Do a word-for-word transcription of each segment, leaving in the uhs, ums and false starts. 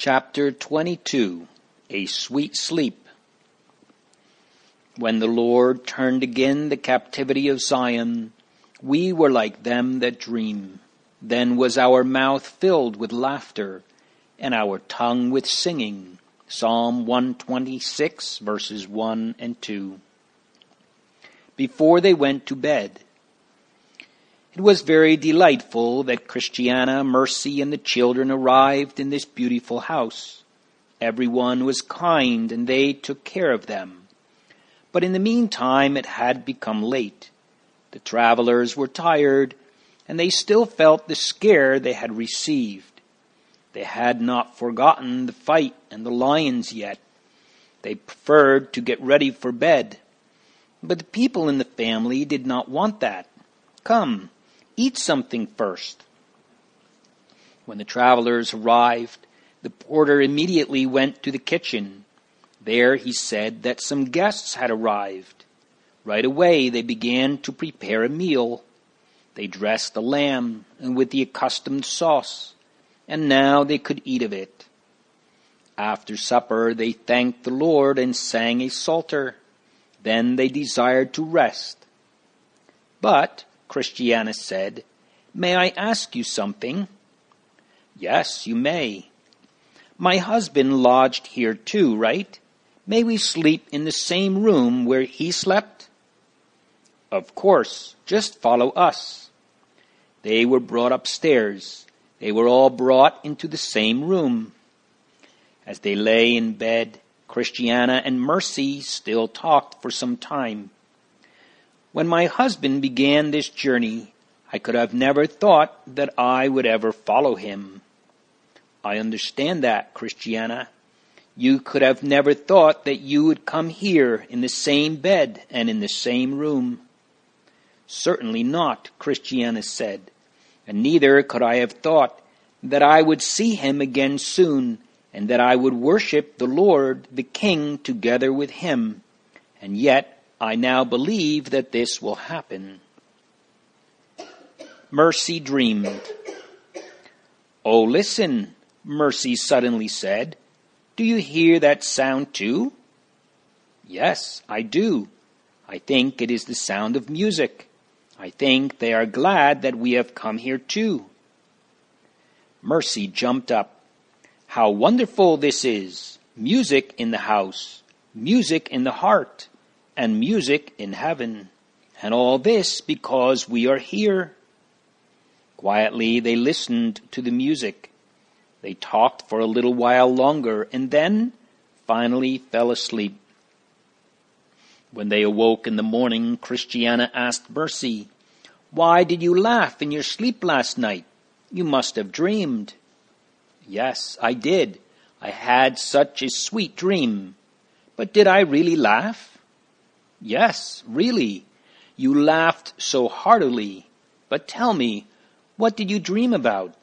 Chapter twenty-two. A Sweet Sleep. When the Lord turned again the captivity of Zion, we were like them that dream. Then was our mouth filled with laughter, and our tongue with singing. Psalm one twenty-six, verses one and two. Before they went to bed. It was very delightful that Christiana, Mercy, and the children arrived in this beautiful house. Everyone was kind, and they took care of them. But in the meantime it had become late. The travelers were tired, and they still felt the scare they had received. They had not forgotten the fight and the lions yet. They preferred to get ready for bed. But the people in the family did not want that. Come, eat something first. When the travelers arrived, the porter immediately went to the kitchen. There he said that some guests had arrived. Right away they began to prepare a meal. They dressed the lamb and with the accustomed sauce, and now they could eat of it. After supper they thanked the Lord and sang a psalter. Then they desired to rest. But Christiana said, "May I ask you something?" "Yes, you may." "My husband lodged here too, right? May we sleep in the same room where he slept?" "Of course, just follow us." They were brought upstairs. They were all brought into the same room. As they lay in bed, Christiana and Mercy still talked for some time. "When my husband began this journey, I could have never thought that I would ever follow him." "I understand that, Christiana. You could have never thought that you would come here in the same bed and in the same room." "Certainly not," Christiana said, "and neither could I have thought that I would see him again soon, and that I would worship the Lord, the King, together with him. And yet I now believe that this will happen." Mercy dreamed. "Oh, listen," Mercy suddenly said. "Do you hear that sound too?" "Yes, I do. I think it is the sound of music. I think they are glad that we have come here too." Mercy jumped up. "How wonderful this is! Music in the house, music in the heart, and music in heaven. And all this because we are here." Quietly they listened to the music. They talked for a little while longer, and then finally fell asleep. When they awoke in the morning, Christiana asked Mercy, "Why did you laugh in your sleep last night? You must have dreamed." "Yes, I did. I had such a sweet dream. But did I really laugh?" "Yes, really. You laughed so heartily. But tell me, what did you dream about?"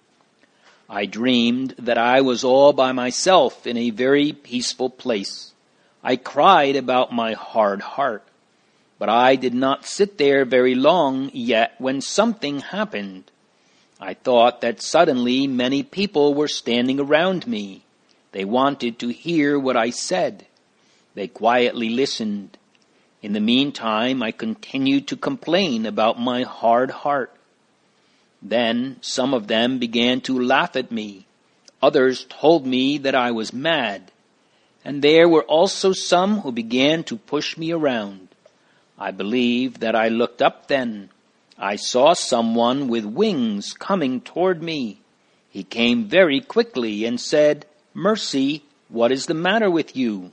"I dreamed that I was all by myself in a very peaceful place. I cried about my hard heart. But I did not sit there very long yet when something happened. I thought that suddenly many people were standing around me. They wanted to hear what I said. They quietly listened. In the meantime, I continued to complain about my hard heart. Then some of them began to laugh at me. Others told me that I was mad. And there were also some who began to push me around. I believe that I looked up then. I saw someone with wings coming toward me. He came very quickly and said, 'Mercy, what is the matter with you?'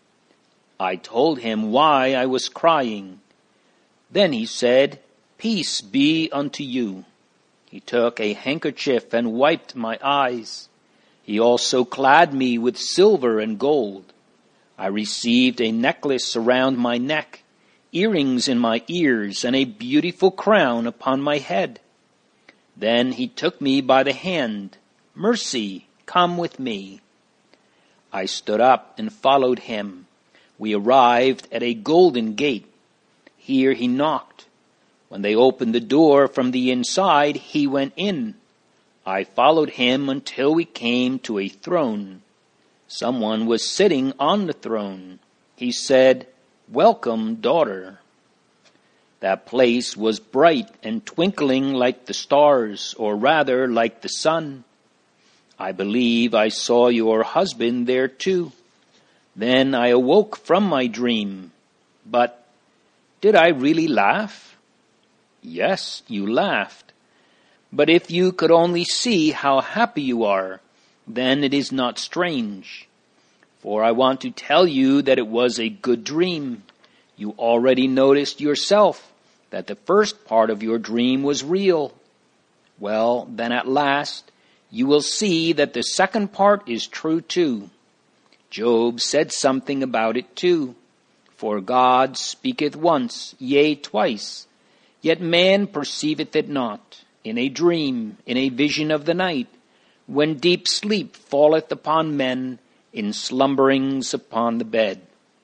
I told him why I was crying. Then he said, 'Peace be unto you.' He took a handkerchief and wiped my eyes. He also clad me with silver and gold. I received a necklace around my neck, earrings in my ears, and a beautiful crown upon my head. Then he took me by the hand. 'Mercy, come with me.' I stood up and followed him. We arrived at a golden gate. Here he knocked. When they opened the door from the inside, he went in. I followed him until we came to a throne. Someone was sitting on the throne. He said, "Welcome, daughter." That place was bright and twinkling like the stars, or rather like the sun. I believe I saw your husband there too. Then I awoke from my dream. But did I really laugh? Yes, you laughed. But if you could only see how happy you are, then it is not strange. For I want to tell you that it was a good dream. You already noticed yourself that the first part of your dream was real. Well, then at last you will see that the second part is true too. Job said something about it too. For God speaketh once, yea, twice, yet man perceiveth it not, in a dream, in a vision of the night, when deep sleep falleth upon men, in slumberings upon the bed.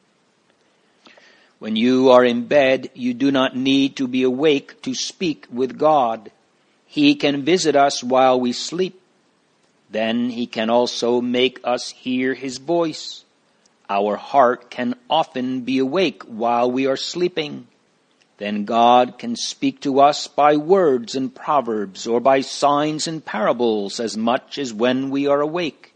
When you are in bed, you do not need to be awake to speak with God. He can visit us while we sleep. Then he can also make us hear his voice. Our heart can often be awake while we are sleeping. Then God can speak to us by words and proverbs, or by signs and parables, as much as when we are awake.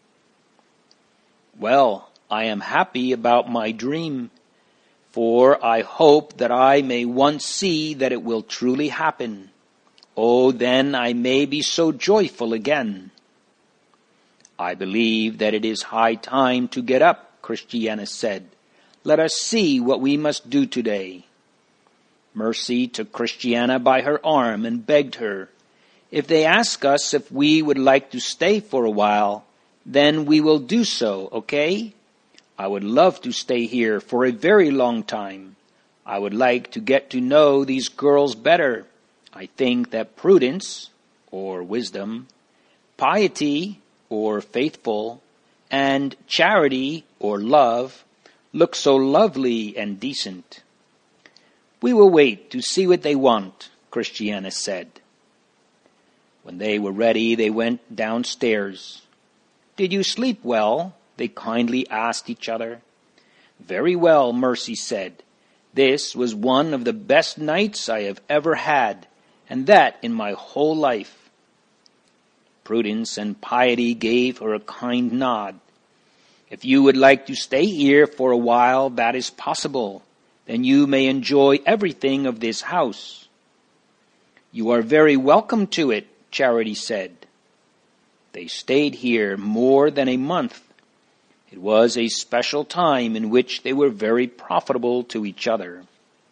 Well, I am happy about my dream, for I hope that I may once see that it will truly happen. Oh, then I may be so joyful again. I believe that it is high time to get up, Christiana said. Let us see what we must do today. Mercy took Christiana by her arm and begged her, "If they ask us if we would like to stay for a while, then we will do so, okay? I would love to stay here for a very long time. I would like to get to know these girls better. I think that prudence, or wisdom, piety, or faithful, and charity, or love, look so lovely and decent." "We will wait to see what they want," Christiana said. When they were ready, they went downstairs. "Did you sleep well?" they kindly asked each other. "Very well," Mercy said. "This was one of the best nights I have ever had, and that in my whole life." Prudence and Piety gave her a kind nod. "If you would like to stay here for a while, that is possible. Then you may enjoy everything of this house." "You are very welcome to it," Charity said. They stayed here more than a month. It was a special time in which they were very profitable to each other.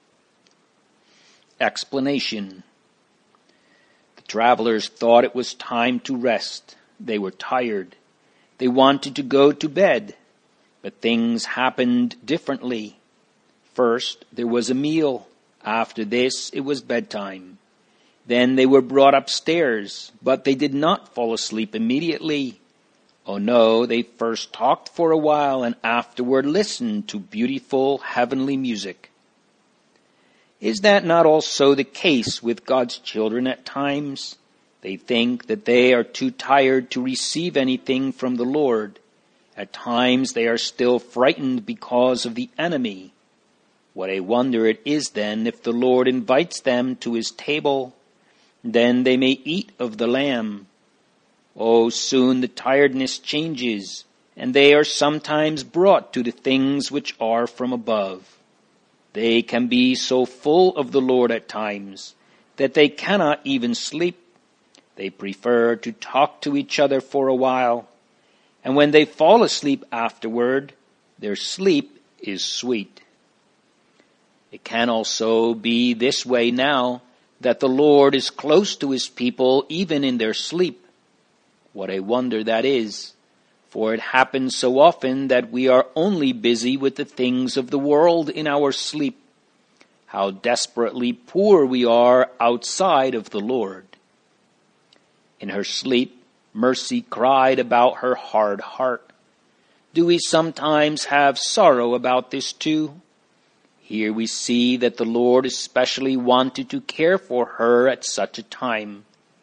Explanation. The travelers thought it was time to rest. They were tired. They wanted to go to bed. But things happened differently. First, there was a meal. After this, it was bedtime. Then they were brought upstairs, but they did not fall asleep immediately. Oh no, they first talked for a while and afterward listened to beautiful heavenly music. Is that not also the case with God's children at times? They think that they are too tired to receive anything from the Lord. At times they are still frightened because of the enemy. What a wonder it is then if the Lord invites them to his table. Then they may eat of the lamb. Oh, soon the tiredness changes, and they are sometimes brought to the things which are from above. They can be so full of the Lord at times that they cannot even sleep. They prefer to talk to each other for a while, and when they fall asleep afterward, their sleep is sweet. It can also be this way now, that the Lord is close to his people even in their sleep. What a wonder that is, for it happens so often that we are only busy with the things of the world in our sleep. How desperately poor we are outside of the Lord. In her sleep, Mercy cried about her hard heart. Do we sometimes have sorrow about this too? Here we see that the Lord especially wanted to care for her at such a time.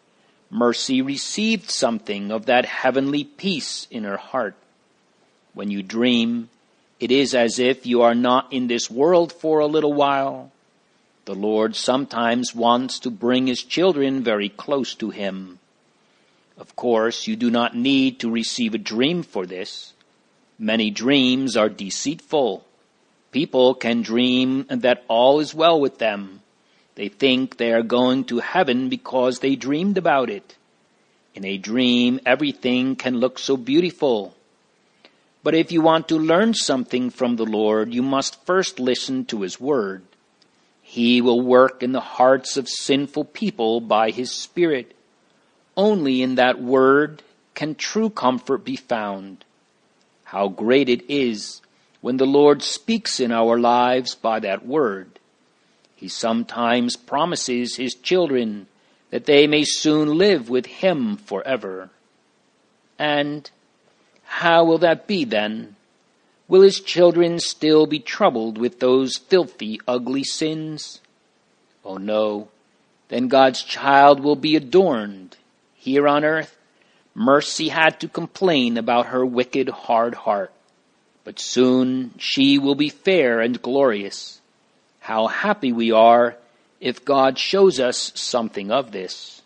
Mercy received something of that heavenly peace in her heart. When you dream, it is as if you are not in this world for a little while. The Lord sometimes wants to bring his children very close to him. Of course, you do not need to receive a dream for this. Many dreams are deceitful. People can dream that all is well with them. They think they are going to heaven because they dreamed about it. In a dream, everything can look so beautiful. But if you want to learn something from the Lord, you must first listen to his word. He will work in the hearts of sinful people by his Spirit. Only in that word can true comfort be found. How great it is when the Lord speaks in our lives by that word. He sometimes promises his children that they may soon live with him forever. And how will that be then? Will his children still be troubled with those filthy, ugly sins? Oh no, then God's child will be adorned. Here on earth, Mercy had to complain about her wicked, hard heart. But soon she will be fair and glorious. How happy we are if God shows us something of this.